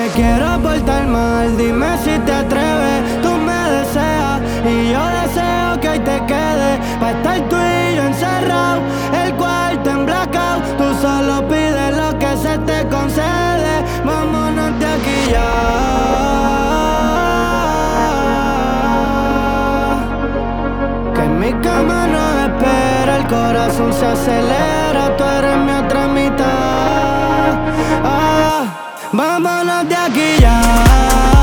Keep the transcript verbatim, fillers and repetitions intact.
me quiero portar mal, dime si te atreves. Tú me deseas y yo deseo que hoy te quedes, pa' estar tú y yo encerrado, el cuarto en blackout. Tú solo pides lo que se te concede, vámonos de aquí ya. Que en mi cama no espera, el corazón se acelera, tú eres mi otra mitad. Ah, vámonos de aquí ya.